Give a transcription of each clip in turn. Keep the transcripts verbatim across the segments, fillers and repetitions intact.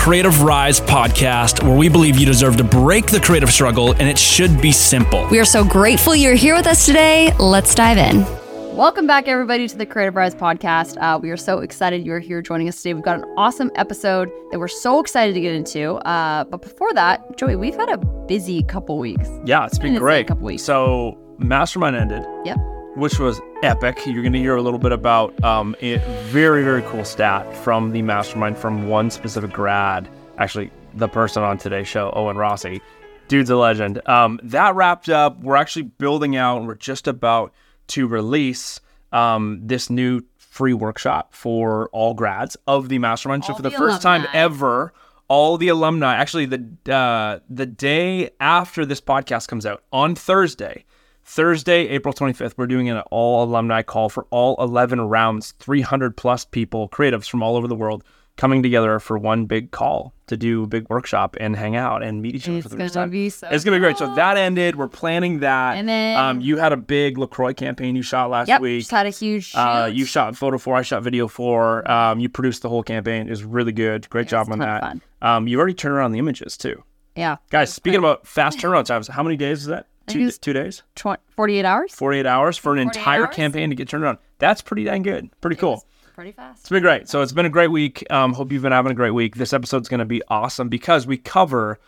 Creative Rise podcast, where we believe you deserve to break the creative struggle, and it should be simple. We are so grateful you're here with us today. Let's dive in. Welcome back, everybody, to the Creative Rise podcast. Uh, we are so excited you're here joining us today. We've got an awesome episode that we're so excited to get into. Uh, but before that, Joey, we've had a busy couple weeks. Yeah, it's been great. Couple weeks. So Mastermind ended. Yep. Which was epic. You're going to hear a little bit about um, a very, very cool stat from the Mastermind from one specific grad. Actually, the person on today's show, Owen Rossi. Dude's a legend. Um, that wrapped up. We're actually building out, and we're just about to release um, this new free workshop for all grads of the Mastermind. So All for the, the first alumni. time ever, all the alumni, actually the uh, the day after this podcast comes out, on Thursday, Thursday, April twenty-fifth, we're doing an all alumni call for all eleven rounds, three hundred plus people, creatives from all over the world, coming together for one big call to do a big workshop and hang out and meet each other It's for the first gonna time. be so It's going to be great. So that ended. We're planning that. And then- um, you had a big LaCroix campaign you shot last Yep, week. just had a huge shoot. Uh, you shot photo for, I shot video for. Um, you produced the whole campaign. It was really good. Great Yeah, job it's on a ton of that. fun. Um, you already turned around the images too. Yeah. Guys, speaking about fast turnaround times, how many days is that? I think Two, it's two days? tw- forty-eight hours? forty-eight hours for an forty-eight entire hours? campaign to get turned around. That's pretty dang good. Pretty It cool. was Pretty fast. It's been great. So it's been a great week. Um, hope you've been having a great week. This episode's going to be awesome because we cover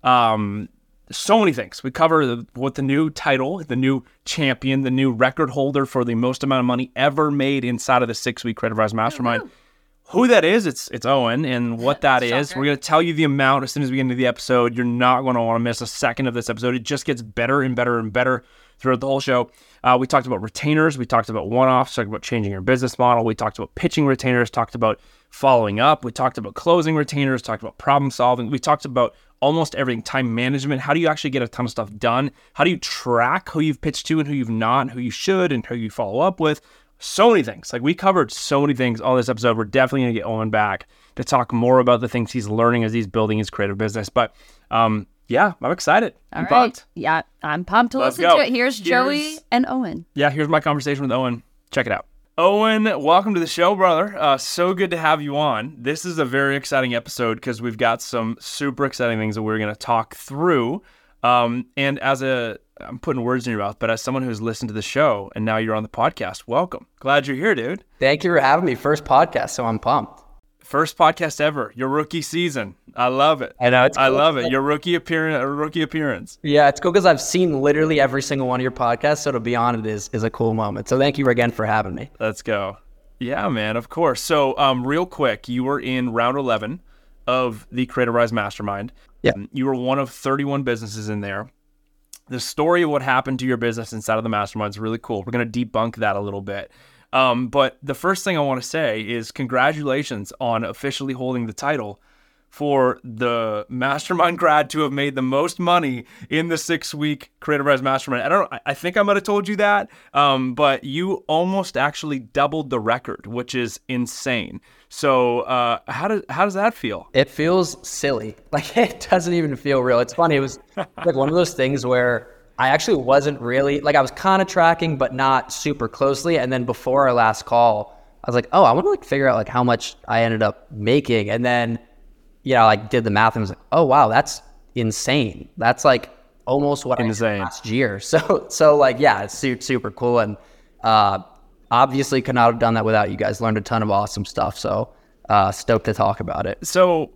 um, so many things. We cover the, what the new title, the new champion, the new record holder for the most amount of money ever made inside of the six-week Creative Rise Mastermind. Who that is, it's it's Owen, and what that is, Shocker. we're going to tell you the amount as soon as we get into the episode. You're not going to want to miss a second of this episode. It just gets better and better and better throughout the whole show. Uh, we talked about retainers. We talked about one-offs. Talked about changing your business model. We talked about pitching retainers. Talked about following up. We talked about closing retainers. Talked about problem solving. We talked about almost everything. Time management. How do you actually get a ton of stuff done? How do you track who you've pitched to and who you've not, and who you should, and who you follow up with? So many things. Like, we covered so many things on this episode. We're definitely going to get Owen back to talk more about the things he's learning as he's building his creative business. But um, yeah, I'm excited. All I'm right. pumped. Yeah, I'm pumped to Let's listen go. to it. Here's, Here's- Joey and Owen. Yeah, here's my conversation with Owen. Check it out. Owen, welcome to the show, brother. Uh, so good to have you on. This is a very exciting episode because we've got some super exciting things that we're going to talk through. Um, and as a, I'm putting words in your mouth, but as someone who's listened to the show and now you're on the podcast, welcome. Glad you're here, dude. Thank you for having me. First podcast, so I'm pumped. First podcast ever. Your rookie season. I love it. I know, it's I cool. love it. Your rookie appearance. Rookie appearance. Yeah, it's cool because I've seen literally every single one of your podcasts, so to be on it is is a cool moment. So thank you again for having me. Let's go. Yeah, man. Of course. So, um, real quick, you were in round eleven of the Creative Rise Mastermind. Yeah. Um, You were one of thirty-one businesses in there. The story of what happened to your business inside of the Mastermind is really cool. We're going to debunk that a little bit. Um, but the first thing I want to say is congratulations on officially holding the title for the Mastermind grad to have made the most money in the six-week Creative Rise Mastermind. I don't know. I- I think I might have told you that, um, but you almost actually doubled the record, which is insane. So uh, how does how does that feel? It feels silly. Like, it doesn't even feel real. It's funny. It was like one of those things where I actually wasn't really, like, I was kind of tracking, but not super closely. And then before our last call, I was like, oh, I want to like figure out like how much I ended up making. And then, you know, like did the math and was like, oh, wow, that's insane. That's like almost what I Insane. did last year. So, so like, yeah, it's super, super cool. And uh, obviously could not have done that without you guys. Learned a ton of awesome stuff. So uh, stoked to talk about it. So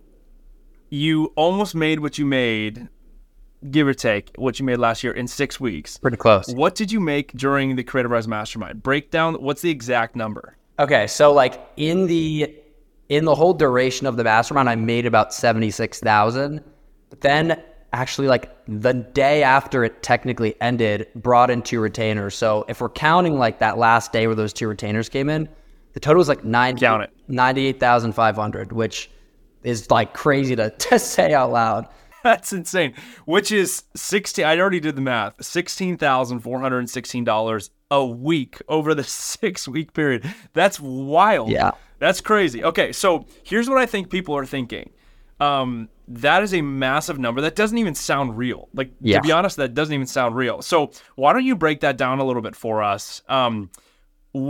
you almost made what you made, give or take, what you made last year in six weeks. Pretty close. What did you make during the Creative Rise Mastermind? Breakdown, what's the exact number? Okay, so like in the in the whole duration of the mastermind, I made about seventy-six thousand. But then actually like the day after it technically ended, brought in two retainers. So if we're counting like that last day where those two retainers came in, the total was like nine Count it. ninety-eight thousand five hundred, which is like crazy to, to say out loud. That's insane. Which is sixteen. I already did the math. Sixteen thousand four hundred and sixteen dollars a week over the six-week period. That's wild. Yeah. That's crazy. Okay, so here's what I think people are thinking. Um, that is a massive number. That doesn't even sound real. Like, Yeah. to be honest, that doesn't even sound real. So why don't you break that down a little bit for us? Um, what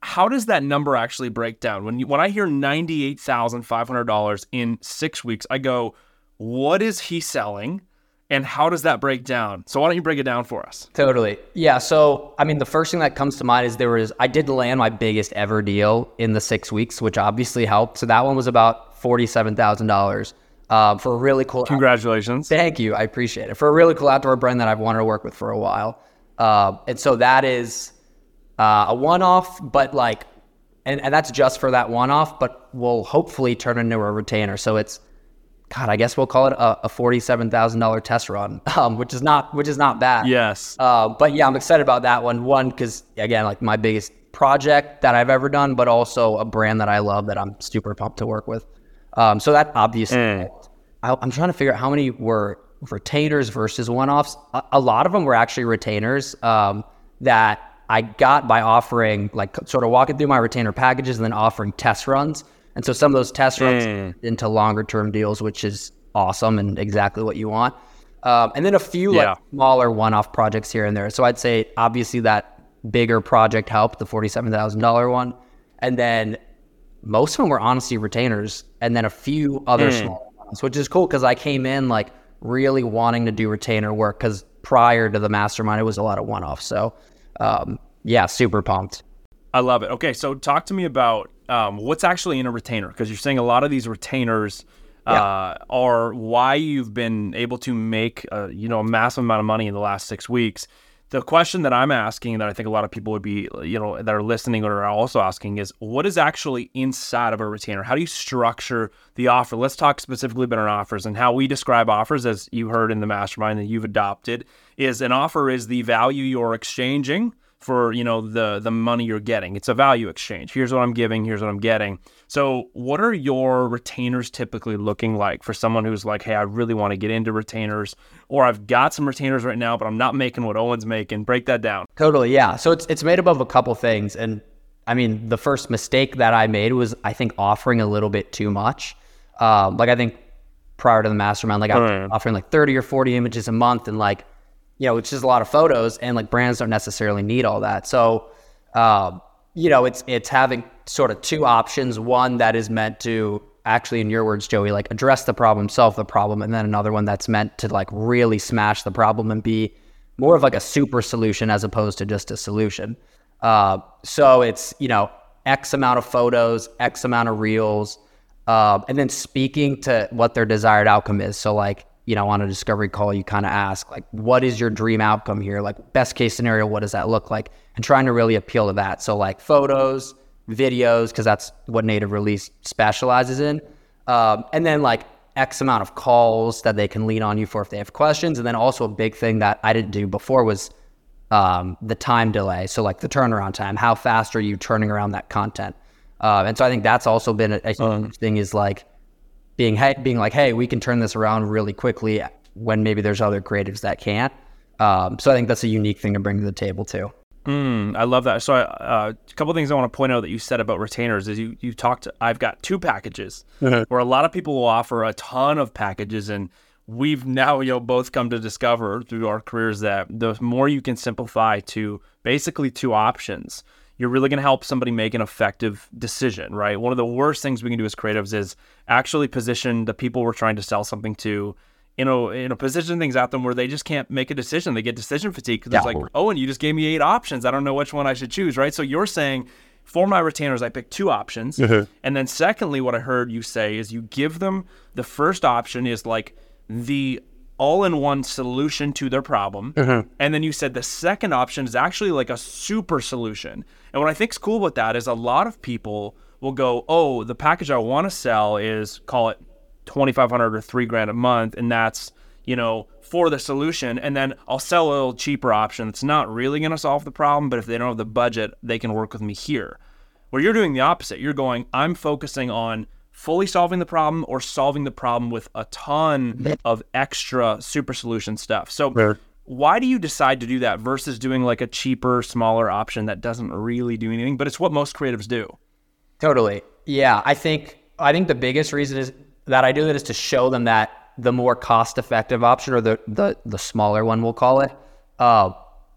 how does that number actually break down? When you, when I hear ninety-eight thousand five hundred dollars in six weeks, I go, what is he selling? And how does that break down? So why don't you break it down for us? Totally. Yeah. So, I mean, the first thing that comes to mind is there was, I did land my biggest ever deal in the six weeks, which obviously helped. So that one was about forty-seven thousand dollars um, for a really cool. Congratulations. Thank you. I appreciate it. For a really cool outdoor brand that I've wanted to work with for a while. Uh, and so that is uh, a one-off, but like, and, and that's just for that one-off, but will hopefully turn into a retainer. So it's, God, I guess we'll call it a, a forty-seven thousand dollars test run, um, which is not which is not bad. Yes. Uh, but yeah, I'm excited about that one. One, because again, like my biggest project that I've ever done, but also a brand that I love that I'm super pumped to work with. Um, so that obviously, mm. I, I'm trying to figure out how many were retainers versus one-offs. A, a lot of them were actually retainers um, that I got by offering, like sort of walking through my retainer packages and then offering test runs. And so some of those test runs mm. into longer term deals, which is awesome and exactly what you want. Um, and then a few yeah. like smaller one-off projects here and there. So I'd say obviously that bigger project helped, the forty-seven thousand dollars one. And then most of them were honestly retainers, and then a few other mm. small ones, which is cool because I came in like really wanting to do retainer work because prior to the mastermind, it was a lot of one-off. So um, yeah, super pumped. I love it. Okay, so talk to me about um, what's actually in a retainer, because you're saying a lot of these retainers uh, yeah. are why you've been able to make uh, you know a massive amount of money in the last six weeks. The question that I'm asking, that I think a lot of people would be, you know, that are listening or are also asking, is what is actually inside of a retainer? How do you structure the offer? Let's talk specifically about offers, and how we describe offers, as you heard in the mastermind that you've adopted, is an offer is the value you're exchanging for, you know, the the money you're getting. It's a value exchange. Here's what I'm giving, here's what I'm getting. So what are your retainers typically looking like for someone who's like, hey, I really want to get into retainers, or I've got some retainers right now, but I'm not making what Owen's making? Break that down. Totally, yeah. So it's it's made up of a couple things. And I mean, the first mistake that I made was, I think, offering a little bit too much. Um, like I think prior to the mastermind, like I was oh, offering like thirty or forty images a month, and like, you know, it's just a lot of photos, and like brands don't necessarily need all that. So, uh, you know, it's it's having sort of two options. One that is meant to actually, in your words, Joey, like address the problem, solve the problem. And then another one that's meant to like really smash the problem and be more of like a super solution as opposed to just a solution. Uh, so it's, you know, X amount of photos, X amount of reels, uh, and then speaking to what their desired outcome is. So like, you know, on a discovery call, you kind of ask, like, what is your dream outcome here? Like, best case scenario, what does that look like? And trying to really appeal to that. So like photos, videos, because that's what Native Release specializes in. Um, and then like X amount of calls that they can lean on you for if they have questions. And then also a big thing that I didn't do before was um, the time delay. So like the turnaround time, how fast are you turning around that content? Uh, and so I think that's also been a, a huge um, thing, is like, being hey, being like, hey, we can turn this around really quickly when maybe there's other creatives that can't. Um, so I think that's a unique thing to bring to the table too. Mm, I love that. So uh, a couple of things I want to point out that you said about retainers is you you talked, I've got two packages mm-hmm. where a lot of people will offer a ton of packages, and we've now, you know, both come to discover through our careers that the more you can simplify to basically two options, you're really going to help somebody make an effective decision, right? One of the worst things we can do as creatives is actually position the people we're trying to sell something to, you know, you know, position things at them where they just can't make a decision. They get decision fatigue because yeah. it's like, oh, and you just gave me eight options. I don't know which one I should choose, right? So you're saying, for my retainers, I pick two options. Mm-hmm. And then secondly, what I heard you say is you give them, the first option is like the all-in-one solution to their problem. Mm-hmm. And then you said the second option is actually like a super solution. And what I think is cool about that is a lot of people will go, oh, the package I want to sell is, call it twenty-five hundred or three grand a month. And that's, you know, for the solution. And then I'll sell a little cheaper option that's not really going to solve the problem, but if they don't have the budget, they can work with me here. Where you're doing the opposite. You're going, I'm focusing on fully solving the problem or solving the problem with a ton of extra super solution stuff. So yeah. Why do you decide to do that versus doing like a cheaper, smaller option that doesn't really do anything, but it's what most creatives do? Totally. Yeah. I think, I think the biggest reason is that I do that is to show them that the more cost-effective option, or the, the, the smaller one, we'll call it, uh,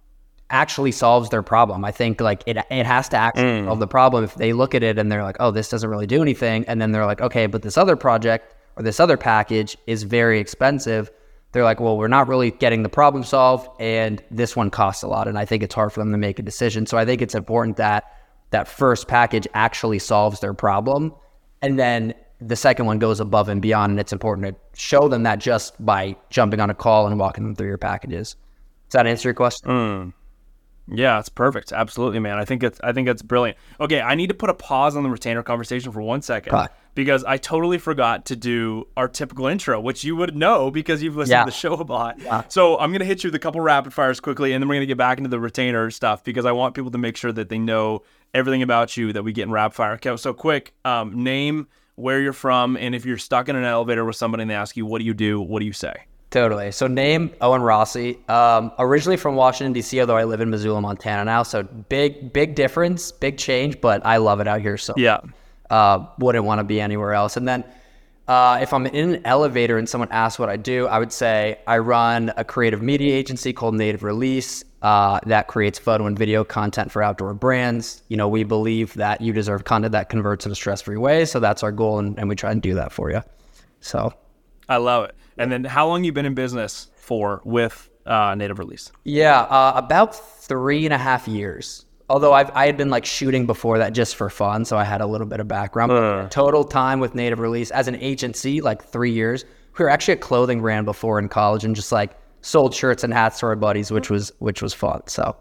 actually solves their problem. I think like it it has to actually mm. solve the problem. If they look at it and they're like, oh, this doesn't really do anything, and then they're like, okay, but this other project or this other package is very expensive. They're like, well, we're not really getting the problem solved, and this one costs a lot. And I think it's hard for them to make a decision. So I think it's important that that first package actually solves their problem, and then the second one goes above and beyond. And it's important to show them that just by jumping on a call and walking them through your packages. Does that answer your question? Mm. Yeah, it's perfect. Absolutely, man. I think it's I think it's brilliant. Okay, I need to put a pause on the retainer conversation for one second Bye. because I totally forgot to do our typical intro, which you would know because you've listened yeah. to the show a lot. Yeah. So I'm gonna hit you with a couple rapid fires quickly, and then we're gonna get back into the retainer stuff because I want people to make sure that they know everything about you that we get in rapid fire. Okay, so quick, um, name, where you're from, and if you're stuck in an elevator with somebody and they ask you, what do you do? What do you say? Totally. So name, Owen Rossi. Um, originally from Washington, D C, although I live in Missoula, Montana now. So big, big difference, big change, but I love it out here. So yeah, uh, wouldn't want to be anywhere else. And then uh, if I'm in an elevator and someone asks what I do, I would say I run a creative media agency called Native Release uh, that creates photo and video content for outdoor brands. You know, we believe that you deserve content that converts in a stress-free way. So that's our goal, and, and we try and do that for you. So I love it. And then how long you been in business for with uh, Native Release? Yeah, uh, about three and a half years. Although I've, I had been like shooting before that just for fun, so I had a little bit of background. Uh. Total time with Native Release as an agency, like three years. We were actually a clothing brand before in college and just like sold shirts and hats to our buddies, which was which was fun. So.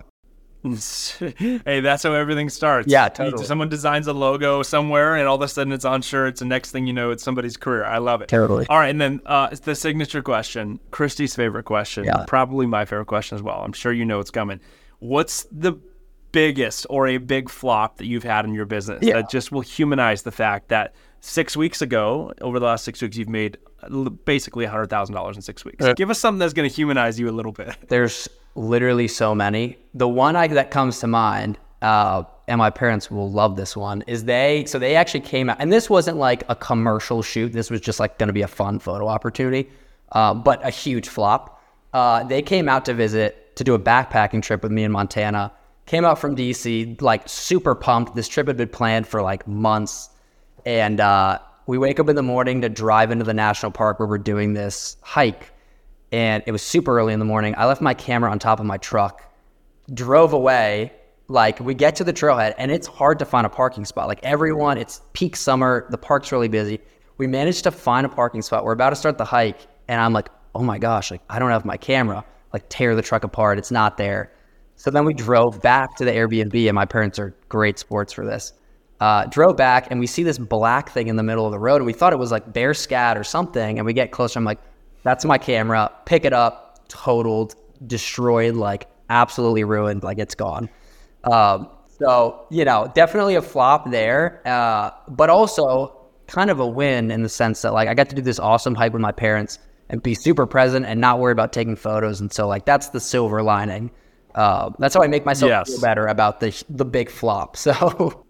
Hey, that's how everything starts. Yeah, totally. Someone designs a logo somewhere, and all of a sudden it's on shirts, and next thing you know, it's somebody's career. I love it. Totally. All right, and then uh, it's the signature question, Christy's favorite question, yeah. probably my favorite question as well. I'm sure you know it's coming. What's the biggest or a big flop that you've had in your business yeah. that just will humanize the fact that six weeks ago, over the last six weeks, you've made basically one hundred thousand dollars in six weeks? Uh, Give us something that's going to humanize you a little bit. There's literally so many. The one I, that comes to mind, uh, and my parents will love this one, is they, so they actually came out, and this wasn't like a commercial shoot. This was just like going to be a fun photo opportunity, uh, but a huge flop. Uh, they came out to visit, to do a backpacking trip with me in Montana, came out from D C, like super pumped. This trip had been planned for like months. And uh, we wake up in the morning to drive into the national park where we're doing this hike. And it was super early in the morning. I left my camera on top of my truck, drove away. Like, we get to the trailhead, and it's hard to find a parking spot. Like, everyone, it's peak summer. The park's really busy. We managed to find a parking spot. We're about to start the hike, and I'm like, oh my gosh, like, I don't have my camera. Like, tear the truck apart. It's not there. So then we drove back to the Airbnb, and my parents are great sports for this. Uh, drove back, and we see this black thing in the middle of the road, and we thought it was like bear scat or something, and we get closer. I'm like, that's my camera. Pick it up, totaled, destroyed, like absolutely ruined, like it's gone. Um, so, you know, definitely a flop there, uh, but also kind of a win in the sense that like I got to do this awesome hike with my parents and be super present and not worry about taking photos. And so like that's the silver lining. Uh, that's how I make myself yes. feel better about the the big flop. So,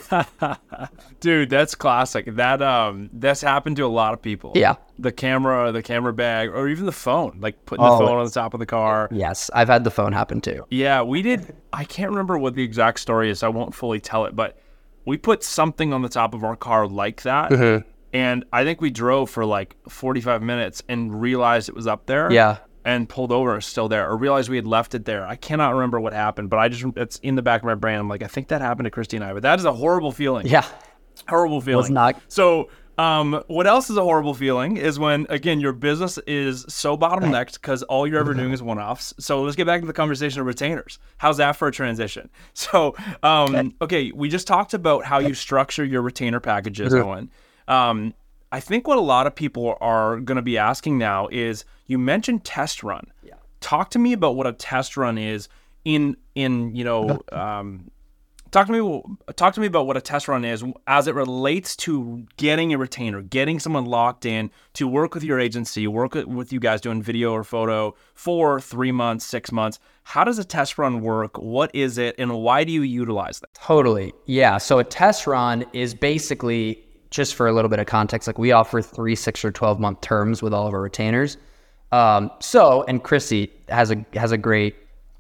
dude, that's classic. That um, that's happened to a lot of people. Yeah, the camera, the camera bag, or even the phone, like putting oh, the phone on the top of the car. Yes, I've had the phone happen too. Yeah, we did. I can't remember what the exact story is. So I won't fully tell it, but we put something on the top of our car like that. Mm-hmm. And I think we drove for like forty-five minutes and realized it was up there. Yeah. And pulled over, it's still there, or realized we had left it there. I cannot remember what happened, but I just, it's in the back of my brain. I'm like, I think that happened to Christy and I, but that is a horrible feeling. Yeah. Horrible feeling. Was not. So, um, what else is a horrible feeling is when, again, your business is so bottlenecked because all you're ever doing is one-offs. So let's get back to the conversation of retainers. How's that for a transition? So, um, okay, we just talked about how you structure your retainer packages, Owen. Um, I think what a lot of people are going to be asking now is, you mentioned test run. Yeah. Talk to me about what a test run is in, in you know, um, talk to me talk to me about what a test run is as it relates to getting a retainer, getting someone locked in to work with your agency, work with you guys doing video or photo for three months, six months. How does a test run work? What is it? And why do you utilize that? Totally. Yeah. So a test run is basically, just for a little bit of context, like we offer three, six, or twelve month terms with all of our retainers. Um, so, and Chrissy has a has a great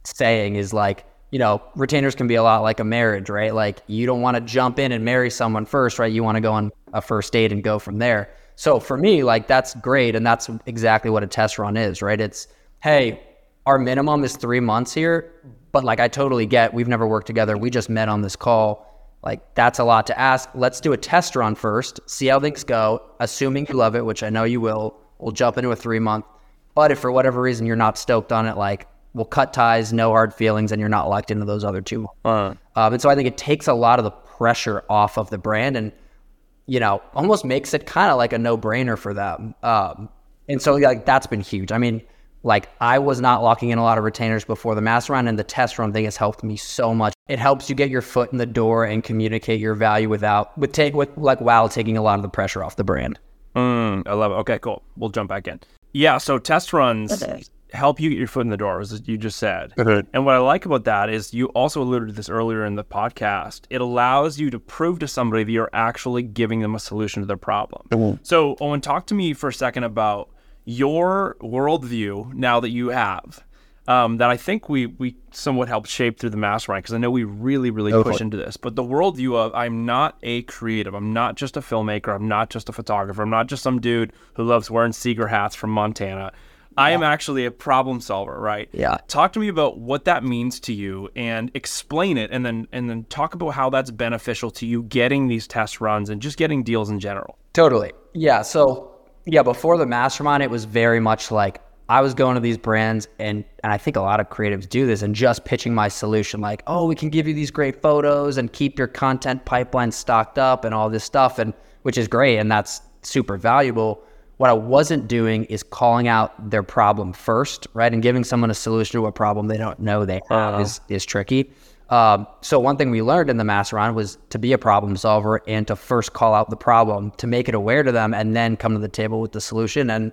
saying is like, you know, retainers can be a lot like a marriage, right? Like you don't want to jump in and marry someone first, right? You want to go on a first date and go from there. So for me, like that's great. And that's exactly what a test run is, right? It's, hey, our minimum is three months here, but like I totally get, we've never worked together. We just met on this call. Like that's a lot to ask. Let's do a test run first, see how things go. Assuming you love it, which I know you will, we'll jump into a three month. But if for whatever reason you're not stoked on it, like we'll cut ties, no hard feelings, and you're not locked into those other two. Uh, um, and so I think it takes a lot of the pressure off of the brand and, you know, almost makes it kind of like a no-brainer for them. Um, and so like that's been huge. I mean, like I was not locking in a lot of retainers before the mastermind, and the test run thing has helped me so much. It helps you get your foot in the door and communicate your value without, with take with like while taking a lot of the pressure off the brand. Mm, I love it. Okay, cool. We'll jump back in. Yeah, so test runs help you get your foot in the door, as you just said. Mm-hmm. And what I like about that is you also alluded to this earlier in the podcast. It allows you to prove to somebody that you're actually giving them a solution to their problem. Mm-hmm. So, Owen, talk to me for a second about your worldview now that you have, um, that I think we we somewhat helped shape through the mastermind, because I know we really, really oh, push into this. But the worldview of I'm not a creative, I'm not just a filmmaker, I'm not just a photographer, I'm not just some dude who loves wearing Seeger hats from Montana. I yeah. am actually a problem solver, right? Yeah. Talk to me about what that means to you and explain it, and then and then talk about how that's beneficial to you getting these test runs and just getting deals in general. Totally. Yeah. So yeah, before the mastermind, it was very much like I was going to these brands, and, and I think a lot of creatives do this, and just pitching my solution like, oh, we can give you these great photos and keep your content pipeline stocked up and all this stuff, and which is great, and that's super valuable. What I wasn't doing is calling out their problem first, right? And giving someone a solution to a problem they don't know they have uh-huh. is, is tricky. Um, so one thing we learned in the mastermind was to be a problem solver and to first call out the problem, to make it aware to them, and then come to the table with the solution. And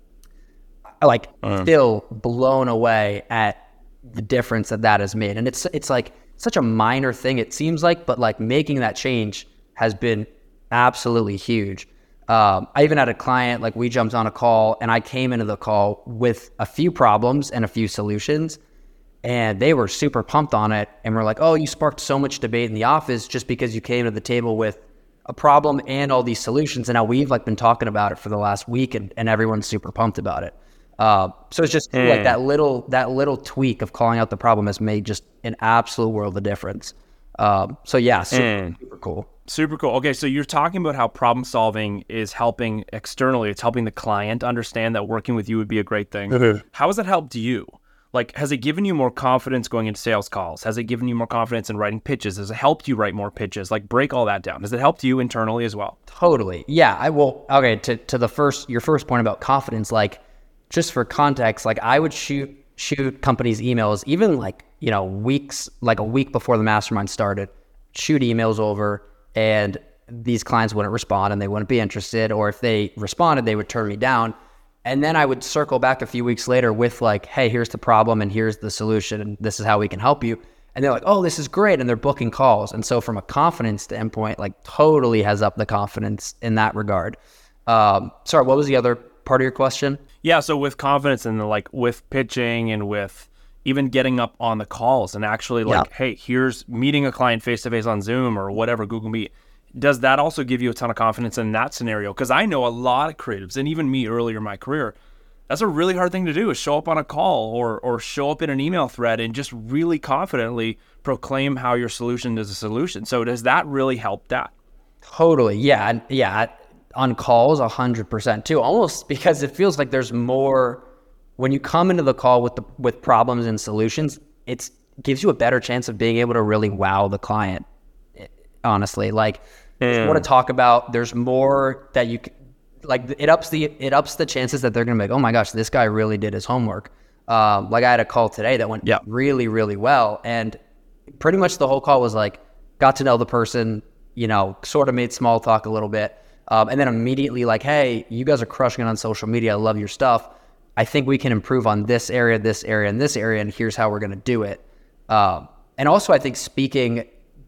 like uh-huh. still blown away at the difference that that has made. And it's it's like such a minor thing, it seems like, but like making that change has been absolutely huge. Um, I even had a client, like we jumped on a call, and I came into the call with a few problems and a few solutions, and they were super pumped on it. And we're like, oh, you sparked so much debate in the office just because you came to the table with a problem and all these solutions. And now we've like been talking about it for the last week, and, and everyone's super pumped about it. Uh, so it's just mm. like that little, that little tweak of calling out the problem has made just an absolute world of difference. Um, so yeah, super, mm. super cool. Super cool. Okay, so you're talking about how problem solving is helping externally. It's helping the client understand that working with you would be a great thing. Mm-hmm. How has it helped you? Like, has it given you more confidence going into sales calls? Has it given you more confidence in writing pitches? Has it helped you write more pitches? Like, break all that down. Has it helped you internally as well? Totally. Yeah, I will. Okay, to, to the first, your first point about confidence, like, just for context, like I would shoot shoot companies emails, even like, you know, weeks, like a week before the mastermind started, shoot emails over, and these clients wouldn't respond and they wouldn't be interested. Or if they responded, they would turn me down. And then I would circle back a few weeks later with like, hey, here's the problem and here's the solution and this is how we can help you. And they're like, oh, this is great. And they're booking calls. And so from a confidence standpoint, like totally has upped the confidence in that regard. Um, sorry, what was the other part of your question? Yeah, so with confidence and like with pitching and with even getting up on the calls and actually like, yeah. hey, here's meeting a client face-to-face on Zoom or whatever, Google Meet. Does that also give you a ton of confidence in that scenario? Because I know a lot of creatives, and even me earlier in my career, that's a really hard thing to do, is show up on a call or or show up in an email thread and just really confidently proclaim how your solution is a solution. So does that really help that? Totally. Yeah. Yeah. On calls, one hundred percent too, almost because it feels like there's more. When you come into the call with the with problems and solutions, it gives you a better chance of being able to really wow the client, honestly. Like, there's more to talk about. There's more that you like. It ups the it ups the chances that they're gonna be like, oh my gosh, this guy really did his homework. Um, like I had a call today that went yeah. really really well, and pretty much the whole call was like, got to know the person, you know, sort of made small talk a little bit, um, and then immediately like, hey, you guys are crushing it on social media. I love your stuff. I think we can improve on this area, this area, and this area, and here's how we're gonna do it. Um, and also, I think speaking.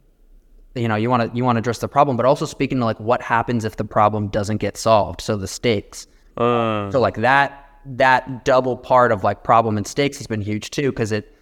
You know, you want to you want to address the problem, but also speaking to like what happens if the problem doesn't get solved. So the stakes. Uh. So like that that double part of like problem and stakes has been huge too, because it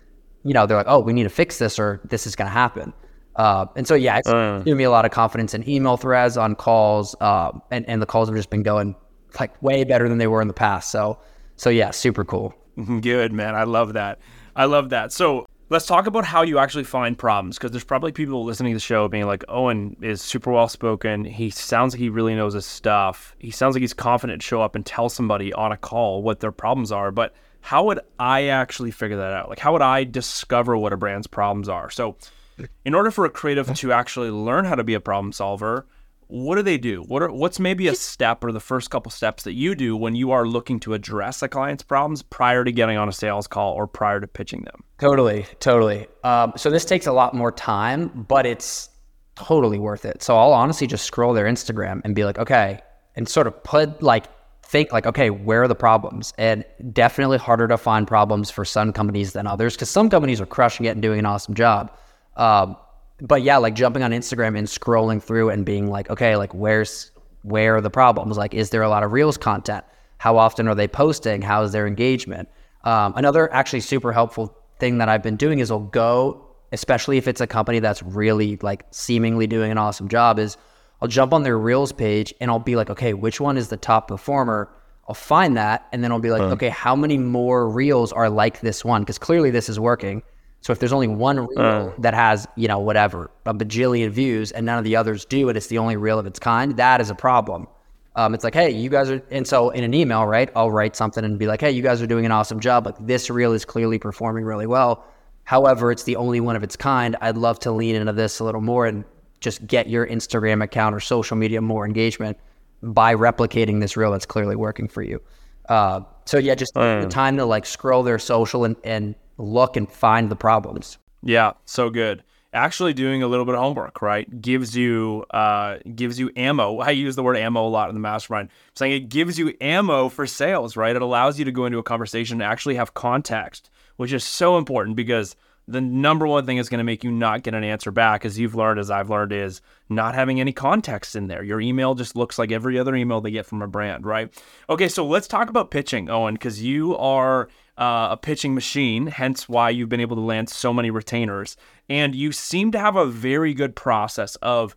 you know, they're like, oh, we need to fix this or this is going to happen. Uh, and so, yeah, it's uh, given me a lot of confidence in email threads, on calls, uh, and, and the calls have just been going like way better than they were in the past. So, so yeah, super cool. Good, man. I love that. I love that. So let's talk about how you actually find problems, because there's probably people listening to the show being like, Owen is super well spoken. He sounds like he really knows his stuff. He sounds like he's confident to show up and tell somebody on a call what their problems are. But how would I actually figure that out? Like, how would I discover what a brand's problems are? So in order for a creative to actually learn how to be a problem solver, what do they do? What are what's maybe a step or the first couple steps that you do when you are looking to address a client's problems prior to getting on a sales call or prior to pitching them? Totally, totally. Um, so this takes a lot more time, but it's totally worth it. So I'll honestly just scroll their Instagram and be like, okay, and sort of put like, think like, okay, where are the problems? And definitely harder to find problems for some companies than others, because some companies are crushing it and doing an awesome job. Um, but yeah, like jumping on Instagram and scrolling through and being like, okay, like where's, where are the problems? Like, is there a lot of Reels content? How often are they posting? How is their engagement? Um, another actually super helpful thing that I've been doing is I'll go, especially if it's a company that's really like seemingly doing an awesome job, is I'll jump on their Reels page and I'll be like, okay, which one is the top performer? I'll find that. And then I'll be like, uh. okay, how many more Reels are like this one? Because clearly this is working. So if there's only one reel uh. that has, you know, whatever, a bajillion views and none of the others do, and it's the only reel of its kind, that is a problem. Um, it's like, hey, you guys are, and so in an email, right, I'll write something and be like, hey, you guys are doing an awesome job. Like this reel is clearly performing really well. However, it's the only one of its kind. I'd love to lean into this a little more and just get your Instagram account or social media more engagement by replicating this reel that's clearly working for you. Uh, so yeah, just uh. the time to like scroll their social and, and look and find the problems. Yeah, so good. Actually doing a little bit of homework, right, gives you uh, gives you ammo. I use the word ammo a lot in the mastermind. I'm saying it gives you ammo for sales, right? It allows you to go into a conversation and actually have context, which is so important, because the number one thing is going to make you not get an answer back, as you've learned, as I've learned, is not having any context in there. Your email just looks like every other email they get from a brand, right? Okay, so let's talk about pitching, Owen, because you are uh, a pitching machine, hence why you've been able to land so many retainers. And you seem to have a very good process of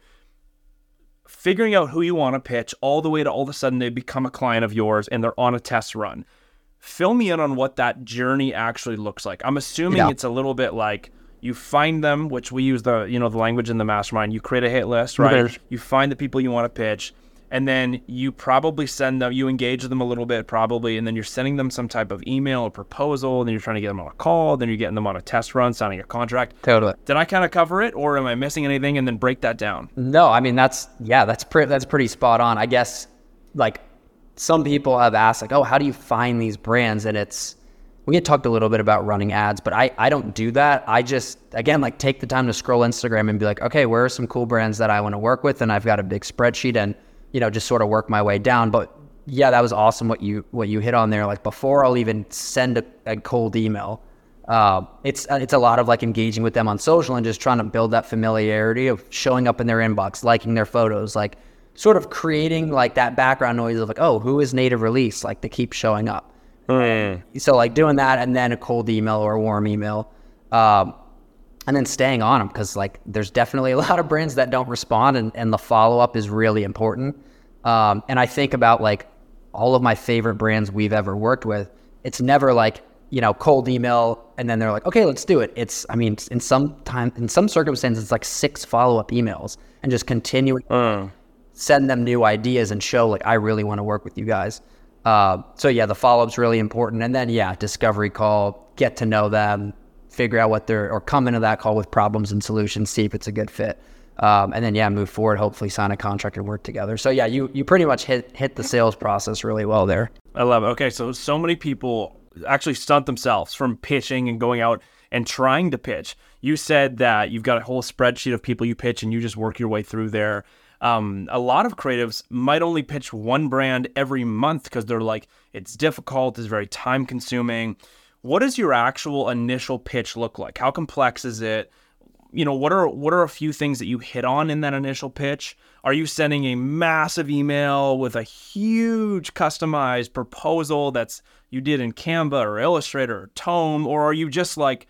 figuring out who you want to pitch all the way to all of a sudden they become a client of yours and they're on a test run. Fill me in on what that journey actually looks like. I'm assuming yeah. it's a little bit like you find them, which we use the, you know, the language in the mastermind. You create a hit list, right? Okay. You find the people you want to pitch, and then you probably send them, you engage them a little bit probably, and then you're sending them some type of email or proposal, and then you're trying to get them on a call, then you're getting them on a test run, signing a contract. Totally. Did I kind of cover it, or am I missing anything? And then break that down. No, I mean, that's, yeah, that's pretty, that's pretty spot on. I guess like some people have asked like, oh, how do you find these brands? And it's, we had talked a little bit about running ads, but I, I don't do that. I just, again, like take the time to scroll Instagram and be like, okay, where are some cool brands that I want to work with? And I've got a big spreadsheet and, you know, just sort of work my way down. But yeah, that was awesome what you what you hit on there. Like before I'll even send a, a cold email, uh, it's it's a lot of like engaging with them on social and just trying to build that familiarity of showing up in their inbox, liking their photos, like sort of creating like that background noise of like, oh, who is Native Release? Like to keep showing up. Mm. So like doing that and then a cold email or a warm email. Um, and then staying on them, because like there's definitely a lot of brands that don't respond, and, and the follow-up is really important. Um, and I think about like all of my favorite brands we've ever worked with. It's never like, you know, cold email and then they're like, okay, let's do it. It's, I mean, in some time, in some circumstances, it's like six follow-up emails and just continuing uh. send them new ideas and show like, I really want to work with you guys. Uh, so yeah, the follow-up's really important. And then yeah, discovery call, get to know them, figure out what they're, or come into that call with problems and solutions, see if it's a good fit. Um, and then yeah, move forward, hopefully sign a contract and work together. So yeah, you, you pretty much hit, hit the sales process really well there. I love it. Okay. So, so many people actually stunt themselves from pitching and going out and trying to pitch. You said that you've got a whole spreadsheet of people you pitch and you just work your way through there. Um, a lot of creatives might only pitch one brand every month because they're like, it's difficult, it's very time consuming. What does your actual initial pitch look like? How complex is it? You know, what are what are a few things that you hit on in that initial pitch? Are you sending a massive email with a huge customized proposal that's you did in Canva or Illustrator or Tome? Or are you just like,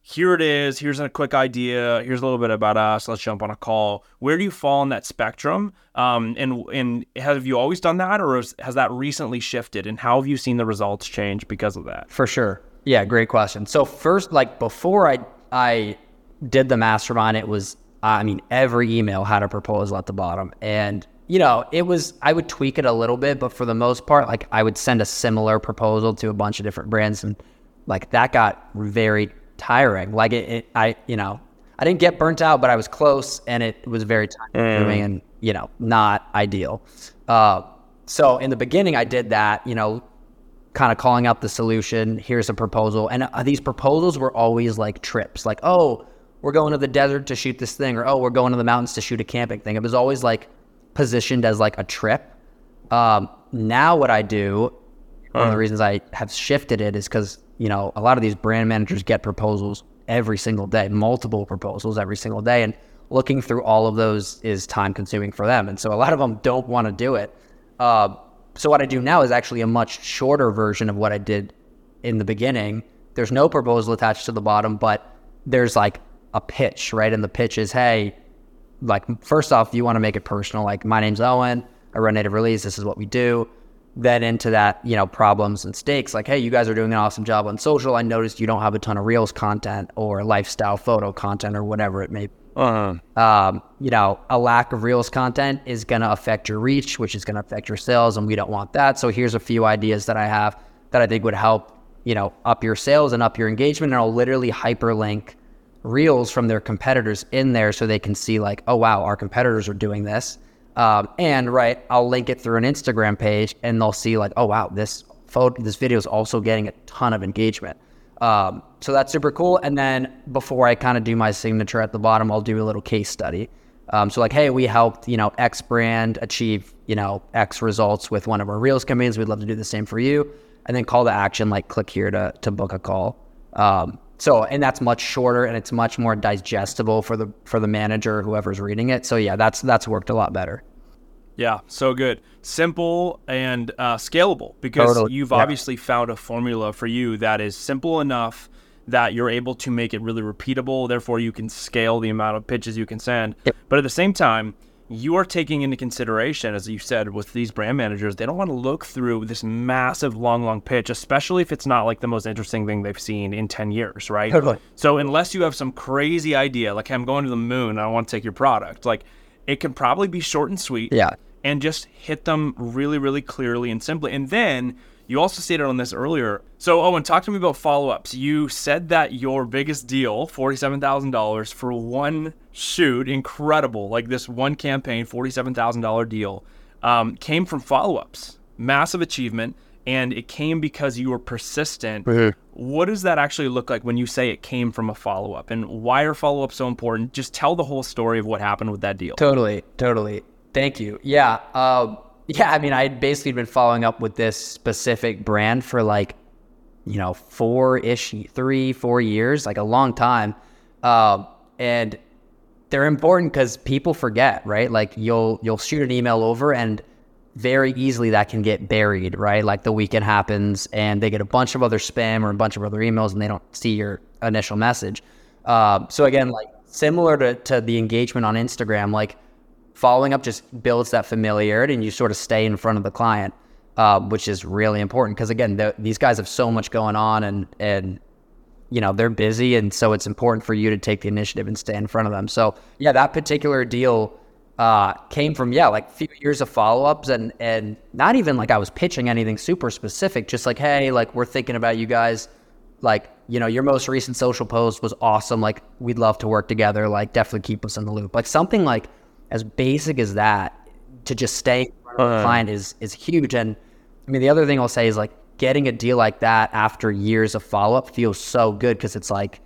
here it is, here's a quick idea, here's a little bit about us, let's jump on a call. Where do you fall on that spectrum? Um, and and have you always done that, or has, has that recently shifted? And how have you seen the results change because of that? For sure. Yeah, great question. So first, like before I I did the mastermind, it was, I mean, every email had a proposal at the bottom. And, you know, it was, I would tweak it a little bit, but for the most part, like I would send a similar proposal to a bunch of different brands. And like that got very tiring. Like it, it I, you know, I didn't get burnt out, but I was close, and it was very time consuming mm. and, you know, not ideal. Uh, so in the beginning, I did that, you know, kind of calling out the solution. Here's a proposal. And uh, these proposals were always like trips, like, oh, we're going to the desert to shoot this thing, or, oh, we're going to the mountains to shoot a camping thing. It was always like positioned as like a trip. Um, now what I do, uh. one of the reasons I have shifted it is because, you know, a lot of these brand managers get proposals every single day, multiple proposals every single day. And looking through all of those is time consuming for them. And so a lot of them don't want to do it. Uh, so what I do now is actually a much shorter version of what I did in the beginning. There's no proposal attached to the bottom, but there's like a pitch, right? And the pitch is, hey, like, first off, you want to make it personal. Like, my name's Owen, I run Native Release, this is what we do. Then into that, you know, problems and stakes, like, hey, you guys are doing an awesome job on social. I noticed you don't have a ton of Reels content or lifestyle photo content or whatever it may be. Uh-huh. Um, you know, a lack of Reels content is going to affect your reach, which is going to affect your sales, and we don't want that. So here's a few ideas that I have that I think would help, you know, up your sales and up your engagement. And I'll literally hyperlink Reels from their competitors in there so they can see like, oh, wow, our competitors are doing this. Um, and right, I'll link it through an Instagram page, and they'll see like, oh, wow, this photo, this video is also getting a ton of engagement. Um, so that's super cool. And then before I kind of do my signature at the bottom, I'll do a little case study. Um, so like, hey, we helped, you know, X brand achieve, you know, X results with one of our Reels campaigns. We'd love to do the same for you. And then call to action, like click here to, to book a call. Um, so, and that's much shorter, and it's much more digestible for the, for the manager or whoever's reading it. So yeah, that's, that's worked a lot better. Yeah, so good. Simple and uh, scalable, because Totally. you've Yeah. obviously found a formula for you that is simple enough that you're able to make it really repeatable. Therefore, you can scale the amount of pitches you can send. Yep. But at the same time, you are taking into consideration, as you said, with these brand managers, they don't want to look through this massive, long, long pitch, especially if it's not like the most interesting thing they've seen in ten years, right? Totally. So unless you have some crazy idea, like, hey, I'm going to the moon, and I want to take your product, like, it can probably be short and sweet. Yeah. And just hit them really, really clearly and simply. And then you also stated on this earlier. So, Owen, talk to me about follow-ups. You said that your biggest deal, forty-seven thousand dollars for one shoot, incredible, like this one campaign, forty-seven thousand dollars deal, um, came from follow-ups. Massive achievement. And it came because you were persistent. Mm-hmm. What does that actually look like when you say it came from a follow-up? And why are follow-ups so important? Just tell the whole story of what happened with that deal. Totally, totally. Thank you. Yeah. Um, yeah. I mean, I had basically been following up with this specific brand for like, you know, four-ish, three, four years, like a long time. Um, and they're important because people forget, right? Like you'll, you'll shoot an email over, and very easily that can get buried, right? Like the weekend happens and they get a bunch of other spam or a bunch of other emails, and they don't see your initial message. Um, so again, like similar to, to the engagement on Instagram, like, following up just builds that familiarity, and you sort of stay in front of the client, uh, which is really important. Because again, the, these guys have so much going on, and and you know they're busy, and so it's important for you to take the initiative and stay in front of them. So yeah, that particular deal uh, came from yeah like a few years of follow-ups, and and not even like I was pitching anything super specific, just like, hey, like we're thinking about you guys, like, you know, your most recent social post was awesome, like we'd love to work together, like definitely keep us in the loop, like something like as basic as that, to just stay in front of the client is is huge. And I mean, the other thing I'll say is like getting a deal like that after years of follow-up feels so good, because it's like,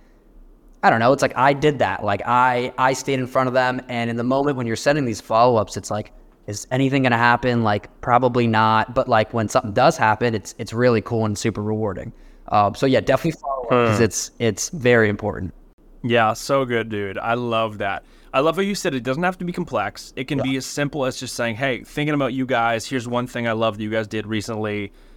I don't know, it's like I did that. Like I I stayed in front of them, and in the moment when you're sending these follow-ups, it's like, is anything gonna happen? Like probably not, but like when something does happen, it's it's really cool and super rewarding. Um, so yeah, definitely follow up, because it's it's very important. Yeah, so good, dude. I love that. I love how you said it doesn't have to be complex. It can yeah. be as simple as just saying, hey, thinking about you guys, here's one thing I love that you guys did recently.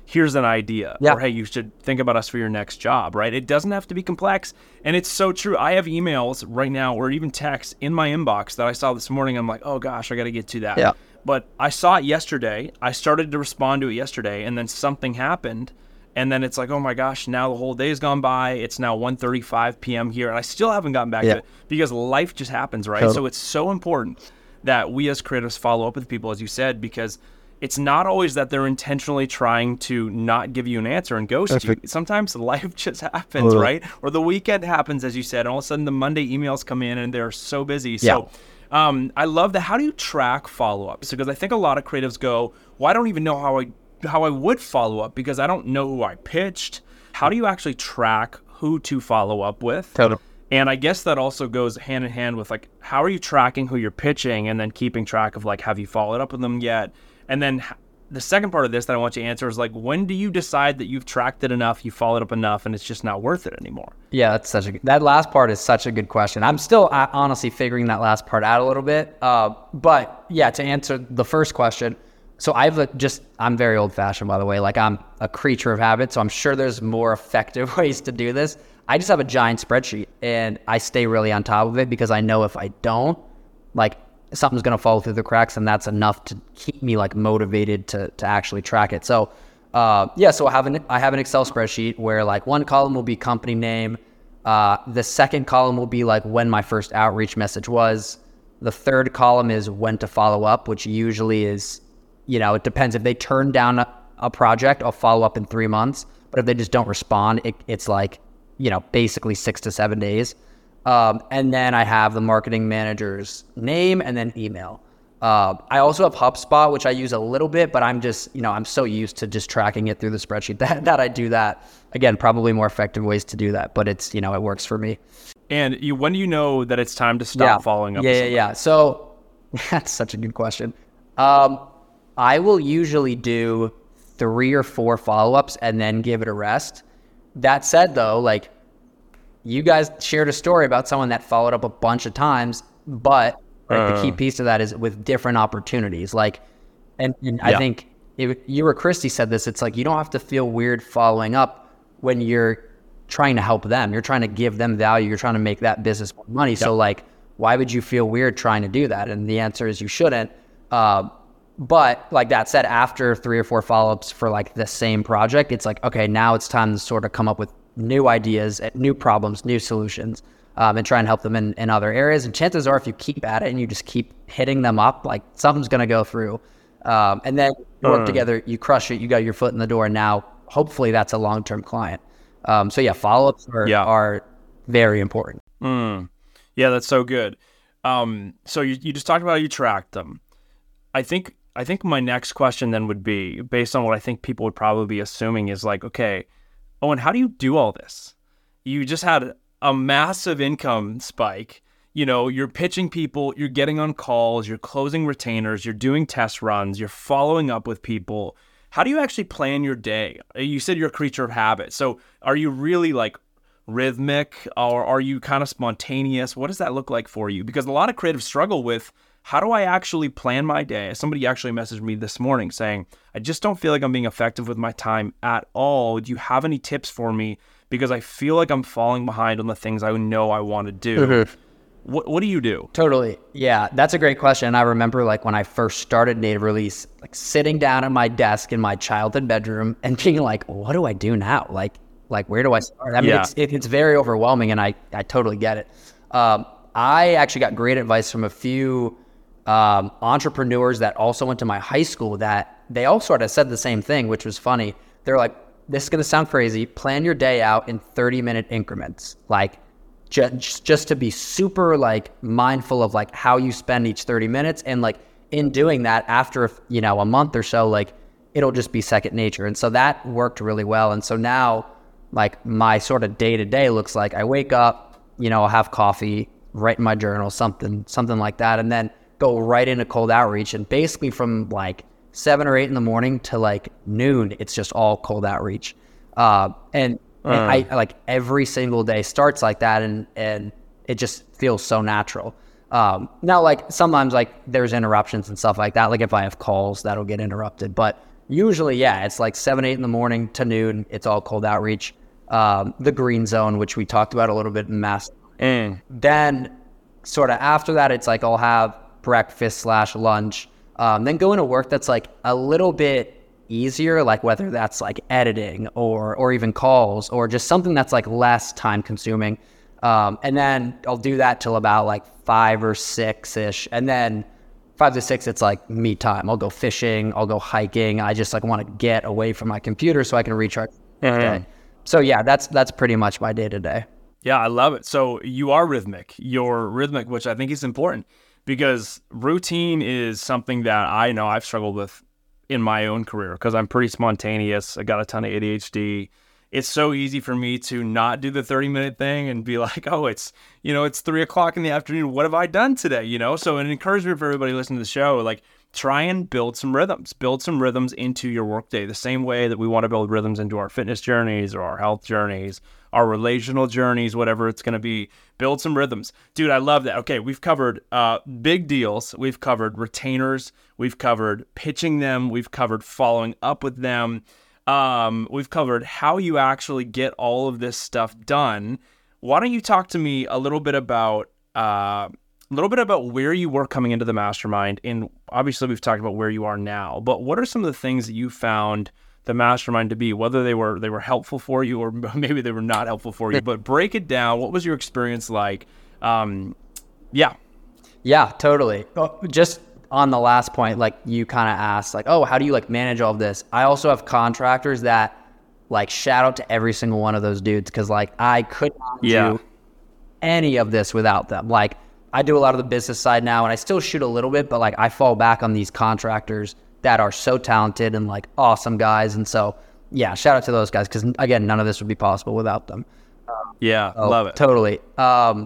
here's an idea, Yeah. or hey, you should think about us for your next job, right? It doesn't have to be complex. And it's so true. I have emails right now or even texts in my inbox that I saw this morning. I'm like, oh gosh, I got to get to that. Yeah. But I saw it yesterday. I started to respond to it yesterday, and then something happened. And then it's like, oh my gosh, now the whole day's gone by. It's now one thirty-five p.m. here, and I still haven't gotten back Yeah. to it because life just happens, right? Totally. So it's so important that we as creatives follow up with people, as you said, because it's not always that they're intentionally trying to not give you an answer and ghost Perfect. you. Sometimes life just happens, Totally. right? Or the weekend happens, as you said, and all of a sudden the Monday emails come in and they're so busy. So um, I love that. How do you track follow-ups? Because I think a lot of creatives go, well, I don't even know how I how I would follow up because I don't know who I pitched. How do you actually track who to follow up with? Totally. And I guess that also goes hand in hand with like, how are you tracking who you're pitching and then keeping track of like, have you followed up with them yet? And then h- the second part of this that I want you to answer is like, when do you decide that you've tracked it enough, you followed up enough, and it's just not worth it anymore? Yeah, that's such a good, that last part is such a good question. I'm still uh, honestly figuring that last part out a little bit. Uh, but yeah, to answer the first question, so I've uh, just, I'm very old fashioned, by the way. Like I'm a creature of habit. So I'm sure there's more effective ways to do this. I just have a giant spreadsheet and I stay really on top of it because I know if I don't, like something's going to fall through the cracks, and that's enough to keep me like motivated to, to actually track it. So uh, yeah, so I have an, I have an Excel spreadsheet where like one column will be company name. Uh, the second column will be like when my first outreach message was. The third column is when to follow up, which usually is, you know, it depends. If they turn down a, a project, I'll follow up in three months. But if they just don't respond, it, it's like, you know, basically six to seven days. Um, and then I have the marketing manager's name and then email. Uh, I also have HubSpot, which I use a little bit, but I'm just, you know, I'm so used to just tracking it through the spreadsheet that, that I do that. Again, probably more effective ways to do that, but it's, you know, it works for me. And you, when do you know that it's time to stop yeah. following up? Yeah, with yeah, somebody? yeah. So that's such a good question. Um, I will usually do three or four follow-ups and then give it a rest. That said, though, like you guys shared a story about someone that followed up a bunch of times, but like, Uh. the key piece to that is with different opportunities. Like, and, and Yeah. I think if you or Christy said this, it's like you don't have to feel weird following up when you're trying to help them. You're trying to give them value. You're trying to make that business more money. So like, why would you feel weird trying to do that? And the answer is you shouldn't. Uh, But like that said, after three or four follow-ups for like the same project, it's like, okay, now it's time to sort of come up with new ideas, new problems, new solutions, um, and try and help them in, in other areas. And chances are if you keep at it and you just keep hitting them up, like something's going to go through. Um, and then you work Uh. together, you crush it, you got your foot in the door. And now hopefully that's a long-term client. Um, so yeah, follow-ups are, Yeah. are very important. Mm. Yeah, that's so good. Um, so you, you just talked about how you tracked them. I think I think my next question then would be, based on what I think people would probably be assuming, is like, okay, Owen, how do you do all this? You just had a massive income spike. You know, you're pitching people, you're getting on calls, you're closing retainers, you're doing test runs, you're following up with people. How do you actually plan your day? You said you're a creature of habit. So are you really like rhythmic, or are you kind of spontaneous? What does that look like for you? Because a lot of creatives struggle with, how do I actually plan my day? Somebody actually messaged me this morning saying, I just don't feel like I'm being effective with my time at all. Do you have any tips for me? Because I feel like I'm falling behind on the things I know I want to do. Mm-hmm. What What do you do? Totally. Yeah, that's a great question. And I remember like when I first started Native Release, like sitting down at my desk in my childhood bedroom and being like, what do I do now? Like, like where do I start? I mean, Yeah. it's, it, it's very overwhelming, and I, I totally get it. Um, I actually got great advice from a few um, entrepreneurs that also went to my high school that they all sort of said the same thing, which was funny. They're like, this is going to sound crazy. Plan your day out in thirty minute increments. Like, just just to be super like mindful of like how you spend each thirty minutes, and like in doing that, after you know a month or so, like it'll just be second nature. And so that worked really well. And so now like my sort of day to day looks like I wake up, you know, I'll have coffee, write in my journal, something something like that, and then go right into cold outreach. And basically from like seven or eight in the morning to like noon, it's just all cold outreach. Uh, and And I like every single day starts like that, and, and it just feels so natural. Um, now, like sometimes like there's interruptions and stuff like that. Like if I have calls, that'll get interrupted. But usually, yeah, it's like seven, eight in the morning to noon. It's all cold outreach. Um, the green zone, which we talked about a little bit in mass. Mm. Then sort of after that, it's like I'll have breakfast slash lunch, um, then go into work that's like a little bit easier, like whether that's like editing or or even calls or just something that's like less time consuming. Um, and then I'll do that till about like five or six ish. And then five to six, it's like me time. I'll go fishing, I'll go hiking. I just like want to get away from my computer so I can recharge. Mm-hmm. So yeah, that's that's pretty much my day to day. Yeah, I love it. So you are rhythmic. You're rhythmic, which I think is important because routine is something that I know I've struggled with in my own career because I'm pretty spontaneous. I got a ton of A D H D. It's so easy for me to not do the thirty minute thing and be like, oh, it's, you know, it's three o'clock in the afternoon. What have I done today? You know, so an encouragement for everybody listening to the show, like try and build some rhythms, build some rhythms into your workday, the same way that we want to build rhythms into our fitness journeys or our health journeys, our relational journeys, whatever it's going to be. Build some rhythms. Dude, I love that. Okay, we've covered uh, big deals. We've covered retainers. We've covered pitching them. We've covered following up with them. Um, we've covered how you actually get all of this stuff done. Why don't you talk to me a little bit about uh, a little bit about where you were coming into the mastermind? And obviously, we've talked about where you are now. But what are some of the things that you found the mastermind to be? Whether they were they were helpful for you or maybe they were not helpful for you. But break it down. What was your experience like? Um, yeah, yeah, totally. Just on the last point, like you kind of asked, like, oh, how do you like manage all of this? I also have contractors that like shout out to every single one of those dudes because like I could not yeah. do any of this without them. Like I do a lot of the business side now and I still shoot a little bit, but like I fall back on these contractors that are so talented and like awesome guys. And so, yeah, shout out to those guys because again, none of this would be possible without them. Yeah, so, love it. Totally. Um,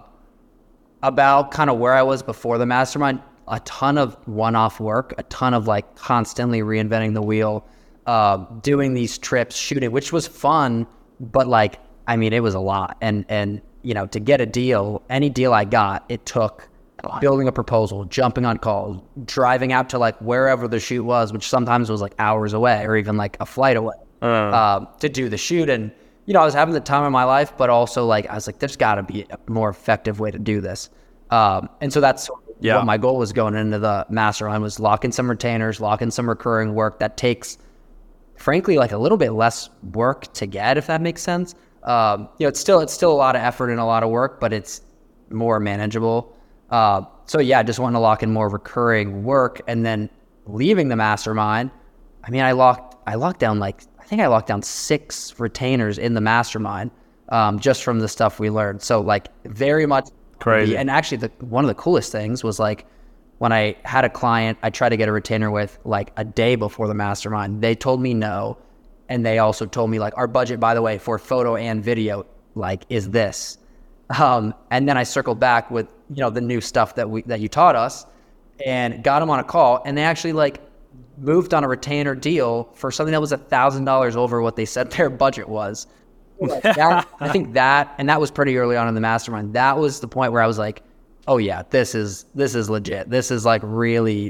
about kind of where I was before the mastermind, a ton of one-off work, a ton of like constantly reinventing the wheel, uh, doing these trips, shooting, which was fun, but like, I mean, it was a lot. And, and, you know, to get a deal, any deal I got, it took building a proposal, jumping on calls, driving out to like wherever the shoot was, which sometimes was like hours away or even like a flight away, uh. uh, to do the shoot. And, you know, I was having the time of my life, but also like, I was like, there's gotta be a more effective way to do this. Um, and so that's yeah. what my goal was going into the mastermind was lock in some retainers, lock in some recurring work that takes, frankly, like a little bit less work to get, if that makes sense. Um, you know, it's still, it's still a lot of effort and a lot of work, but it's more manageable. Uh, so yeah, I just wanted to lock in more recurring work and then leaving the mastermind. I mean, I locked, I locked down like, I think I locked down six retainers in the mastermind, um, just from the stuff we learned. So like very much crazy. And actually the, one of the coolest things was like when I had a client, I tried to get a retainer with like a day before the mastermind, they told me no. And they also told me like, our budget, by the way, for photo and video, like is this. Um, and then I circled back with, you know, the new stuff that we, that you taught us and got them on a call and they actually like moved on a retainer deal for something that was a thousand dollars over what they said their budget was. That, I think that, and that was pretty early on in the mastermind. That was the point where I was like, oh yeah, this is, this is legit. This is like really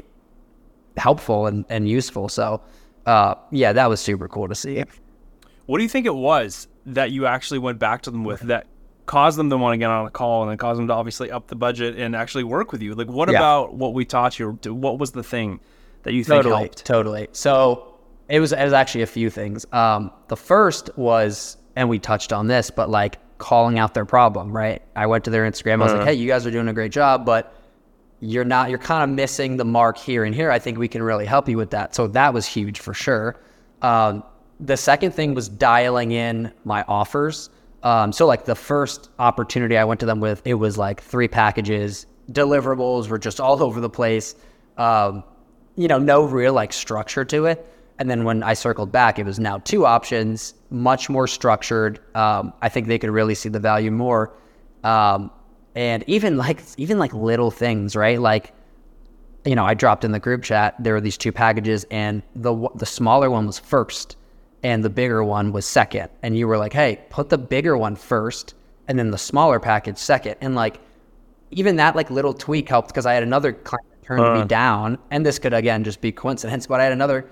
helpful and, and useful. So, uh, yeah, that was super cool to see. What do you think it was that you actually went back to them with that caused them to want to get on a call and then caused them to obviously up the budget and actually work with you? Like what yeah. about what we taught you? What was the thing that you think totally, helped? Totally. So it was, it was actually a few things. Um, the first was, and we touched on this, but like calling out their problem, right? I went to their Instagram. I was uh-huh. like, hey, you guys are doing a great job, but you're not, you're kind of missing the mark here and here. I think we can really help you with that. So that was huge for sure. Um, the second thing was dialing in my offers. Um, so like the first opportunity I went to them with, it was like three packages, deliverables were just all over the place. Um, you know, no real like structure to it. And then when I circled back, it was now two options, much more structured. Um, I think they could really see the value more. Um, and even like, even like little things, right? Like, you know, I dropped in the group chat, there were these two packages and the, the smaller one was first and the bigger one was second. And you were like, hey, put the bigger one first and then the smaller package second. And like, even that like little tweak helped because I had another client that turned uh. me down. And this could, again, just be coincidence, but I had another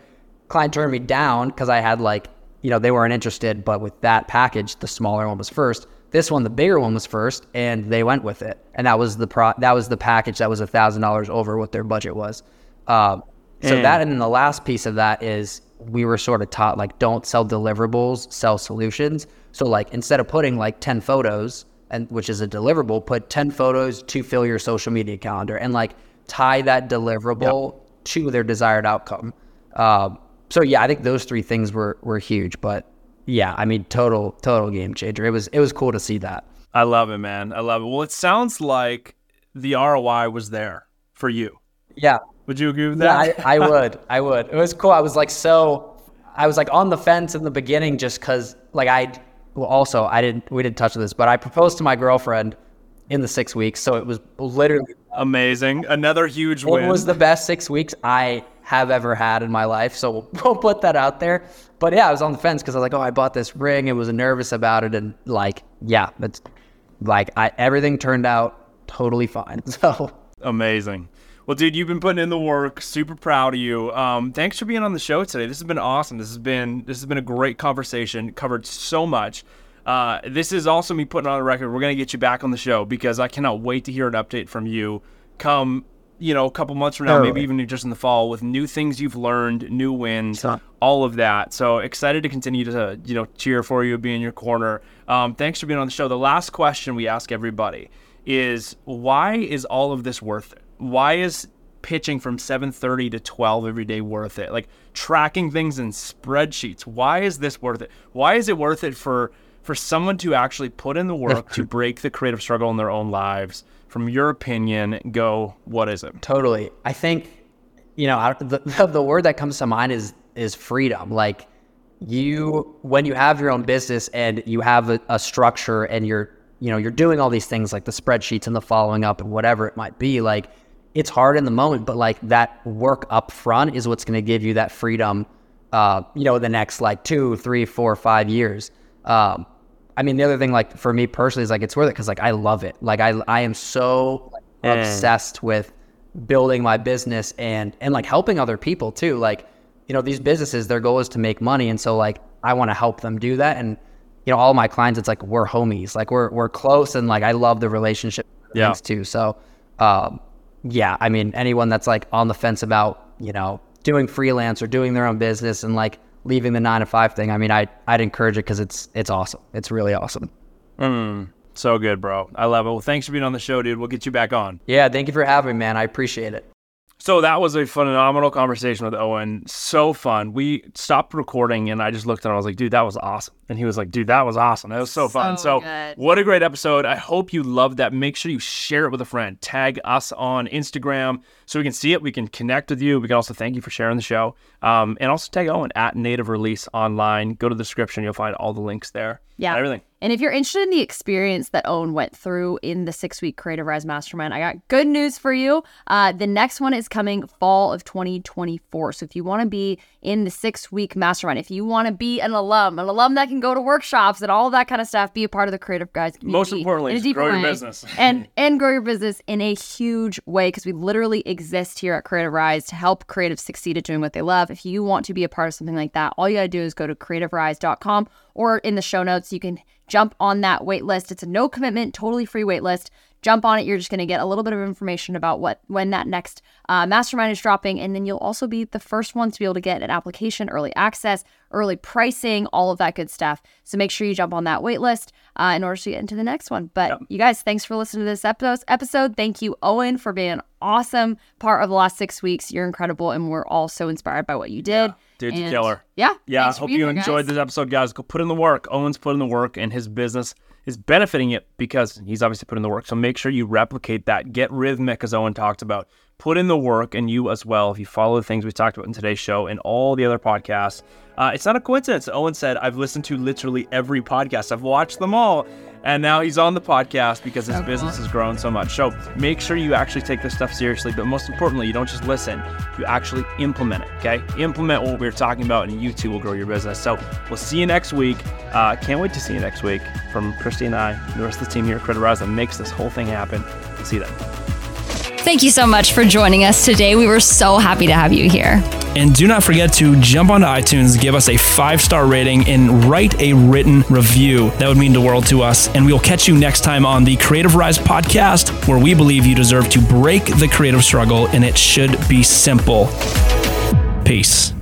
client turned me down because I had like, you know, they weren't interested, but with that package, the smaller one was first. This one, the bigger one was first, and they went with it. And that was the pro that was the package that was a thousand dollars over what their budget was. Um, so mm. that, and then the last piece of that is we were sort of taught like, don't sell deliverables, sell solutions. So like, instead of putting like ten photos, and which is a deliverable, put ten photos to fill your social media calendar and like tie that deliverable yep. to their desired outcome. Um, so yeah, I think those three things were, were huge, but yeah, I mean, total, total game changer. It was, it was cool to see that. I love it, man. I love it. Well, it sounds like the R O I was there for you. Yeah. Would you agree with that? Yeah, I, I would. I would. It was cool. I was like, so I was like on the fence in the beginning just cause like I, well, also I didn't, we didn't touch on this, but I proposed to my girlfriend in the six weeks. So it was literally amazing. Another huge win. It was the best six weeks I have ever had in my life. So we'll, we'll put that out there. But yeah, I was on the fence because I was like, oh, I bought this ring and was nervous about it. And like, yeah, that's like I, everything turned out totally fine. So amazing. Well, dude, you've been putting in the work. Super proud of you. Um, thanks for being on the show today. This has been awesome. This has been this has been a great conversation. Covered so much. Uh, this is also me putting on a record. We're gonna get you back on the show because I cannot wait to hear an update from you. Come, you know, a couple months from now, totally. Maybe even just in the fall, with new things you've learned, new wins, Stop. all of that. So excited to continue to, you know, cheer for you, be in your corner. Um, thanks for being on the show. The last question we ask everybody is, why is all of this worth it? Why is pitching from seven thirty to twelve every day worth it? Like tracking things in spreadsheets. Why is this worth it? Why is it worth it for for someone to actually put in the work to break the creative struggle in their own lives? From your opinion, go, what is it? Totally. I think, you know, the, the word that comes to mind is is freedom. Like you, when you have your own business and you have a, a structure and you're, you know, you're doing all these things like the spreadsheets and the following up and whatever it might be, like it's hard in the moment, but like that work up front is what's going to give you that freedom, uh, you know, the next like two, three, four, five years. Um, I mean, the other thing, like for me personally, is like it's worth it because like I love it. Like I, I am so like, mm. obsessed with building my business and and like helping other people too. Like, you know, these businesses, their goal is to make money, and so like I want to help them do that. And you know, all my clients, it's like we're homies, like we're we're close, and like I love the relationship yeah. things too. So, um, yeah, I mean, anyone that's like on the fence about, you know, doing freelance or doing their own business and like leaving the nine to five thing, I mean, I, I'd encourage it because it's, it's awesome. It's really awesome. Mm, so good, bro. I love it. Well, thanks for being on the show, dude. We'll get you back on. Yeah. Thank you for having me, man. I appreciate it. So that was a phenomenal conversation with Owen. So fun. We stopped recording and I just looked at him. I was like, dude, that was awesome. And he was like, dude, that was awesome. That was so fun. So, so good. What a great episode. I hope you loved that. Make sure you share it with a friend. Tag us on Instagram so we can see it. We can connect with you. We can also thank you for sharing the show. Um, and also tag Owen at Native Release Online. Go to the description. You'll find all the links there. Yeah. And everything. And if you're interested in the experience that Owen went through in the six-week Creative Rise Mastermind, I got good news for you. Uh, the next one is coming fall of twenty twenty-four. So if you want to be in the six-week mastermind, if you want to be an alum, an alum that can go to workshops and all of that kind of stuff, be a part of the Creative Guys community. Most importantly, in a deeper grow your way, business. and, and grow your business in a huge way, because we literally exist here at Creative Rise to help creatives succeed at doing what they love. If you want to be a part of something like that, all you got to do is go to creative rise dot com, or in the show notes, you can jump on that wait list. It's a no commitment, totally free wait list. Jump on it. You're just going to get a little bit of information about what when that next uh, mastermind is dropping. And then you'll also be the first one to be able to get an application, early access, early pricing, all of that good stuff. So make sure you jump on that wait list uh, in order to get into the next one. But yep. You guys, thanks for listening to this episode. Thank you, Owen, for being an awesome part of the last six weeks. You're incredible. And we're all so inspired by what you did. Yeah. Dude's and a killer. Yeah. Yeah. I hope you enjoyed this episode, guys. Go put in the work. Owen's put in the work, and his business is benefiting it because he's obviously put in the work. So make sure you replicate that. Get rhythmic, as Owen talked about. Put in the work, and you as well, if you follow the things we talked about in today's show and all the other podcasts. Uh, it's not a coincidence. Owen said, I've listened to literally every podcast. I've watched them all. And now he's on the podcast because his so business cool. has grown so much. So make sure you actually take this stuff seriously. But most importantly, you don't just listen. You actually implement it, okay? Implement what we're talking about, and you too will grow your business. So we'll see you next week. Uh, can't wait to see you next week. From Christy and I, the rest of the team here at Creative Rise that makes this whole thing happen. See you then. Thank you so much for joining us today. We were so happy to have you here. And do not forget to jump onto iTunes, give us a five-star rating, and write a written review. That would mean the world to us. And we will catch you next time on the Creative Rise podcast, where we believe you deserve to break the creative struggle, and it should be simple. Peace.